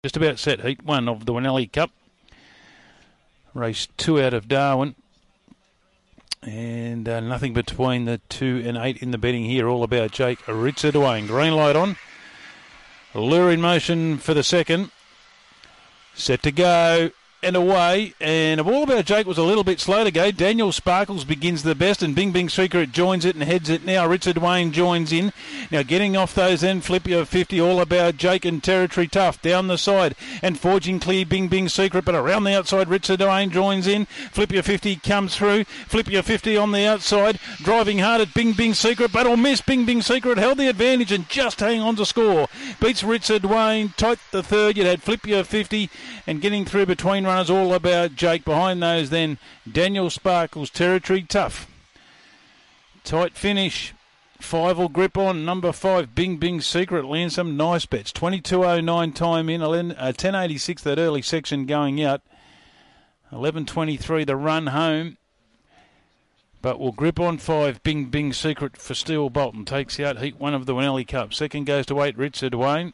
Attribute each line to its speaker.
Speaker 1: Just about set, heat 1 of the Winelli Cup. Race 2 out of Darwin. And nothing between the 2 and 8 in the betting here. All about Jake Richard Wayne. Green light on. Lure in motion for the second. Set to go. And away, and All About Jake was a little bit slow to go. Daniel Sparkles begins the best, and Bing Bing Secret joins it and heads it now. Richard Wayne joins in. Now getting off those then, Flip Your 50, All About Jake and Territory Tough down the side, and forging clear Bing Bing Secret, but around the outside Richard Wayne joins in. Flip Your 50 comes through. Flip Your 50 on the outside, driving hard at Bing Bing Secret, but will miss. Bing Bing Secret held the advantage and just hang on to score. Beats Richard Wayne, tight the third. You'd had Flip Your 50, and getting through between runners, All About Jake. Behind those then, Daniel Sparkles, Territory Tough. Tight finish. 5 will grip on. Number 5, Bing Bing Secret. Land some nice bets. 22.09 time in. 10.86 that early section going out. 11.23 the run home. But we'll grip on 5, Bing Bing Secret for Steel Bolton. Takes out heat 1 of the Winelli Cup. Second goes to 8, Richard Wayne.